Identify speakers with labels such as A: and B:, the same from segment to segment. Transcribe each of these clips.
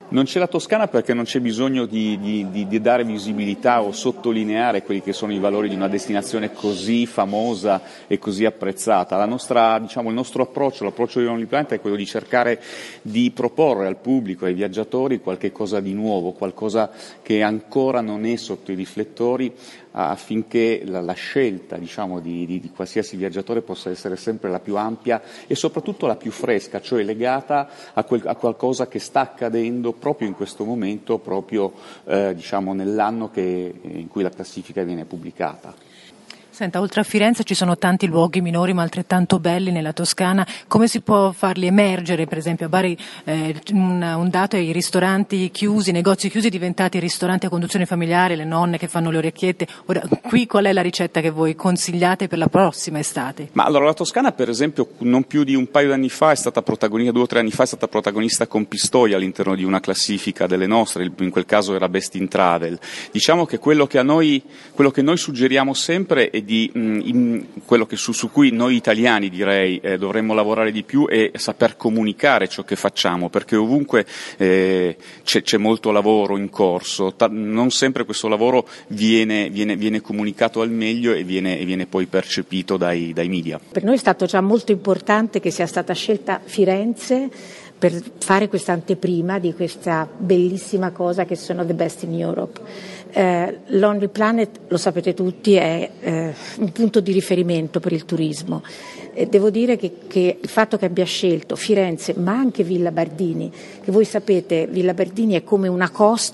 A: Non c'è la Toscana perché non c'è bisogno di dare visibilità o sottolineare quelli che sono i valori di una destinazione così famosa e così apprezzata. Il nostro approccio, l'approccio di Lonely Planet è quello di cercare di proporre al pubblico, ai viaggiatori, qualche cosa di nuovo, qualcosa che ancora non è sotto i riflettori, affinché la scelta di qualsiasi viaggiatore possa essere sempre la più ampia e soprattutto la più fresca, cioè legata a qualcosa che sta accadendo proprio in questo momento, proprio nell'anno in cui la classifica viene pubblicata.
B: Senta, oltre a Firenze ci sono tanti luoghi minori ma altrettanto belli nella Toscana. Come si può farli emergere? Per esempio a Bari un dato è i ristoranti chiusi, i negozi chiusi diventati ristoranti a conduzione familiare, le nonne che fanno le orecchiette. Ora, qui qual è la ricetta che voi consigliate per la prossima estate?
A: Ma allora la Toscana, per esempio, non più di un paio d'anni fa è stata protagonista, 2 o 3 anni fa è stata protagonista con Pistoia all'interno di una classifica delle nostre, in quel caso era Best in Travel. Diciamo che quello che noi suggeriamo sempre è quello che su cui noi italiani dovremmo lavorare di più è saper comunicare ciò che facciamo, perché ovunque c'è molto lavoro in corso, non sempre questo lavoro viene comunicato al meglio e viene poi percepito dai media.
C: Per noi è stato già molto importante che sia stata scelta Firenze per fare questa anteprima di questa bellissima cosa che sono The Best in Europe. Lonely Planet, lo sapete tutti, è un punto di riferimento per il turismo. Devo dire che il fatto che abbia scelto Firenze ma anche Villa Bardini, che voi sapete Villa Bardini è come una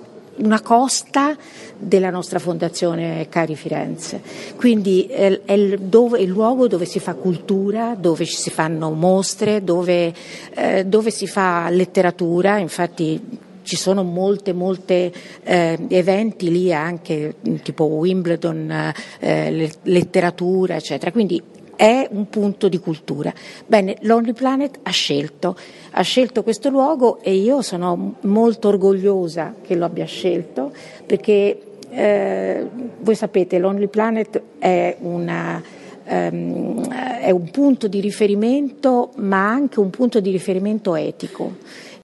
C: costa della nostra fondazione Cari Firenze, quindi è il luogo dove si fa cultura, dove si fanno mostre, dove si fa letteratura, infatti ci sono molte eventi lì anche tipo Wimbledon, letteratura eccetera, quindi è un punto di cultura. Bene, Lonely Planet ha scelto questo luogo e io sono molto orgogliosa che lo abbia scelto perché voi sapete Lonely Planet è un punto di riferimento ma anche un punto di riferimento etico.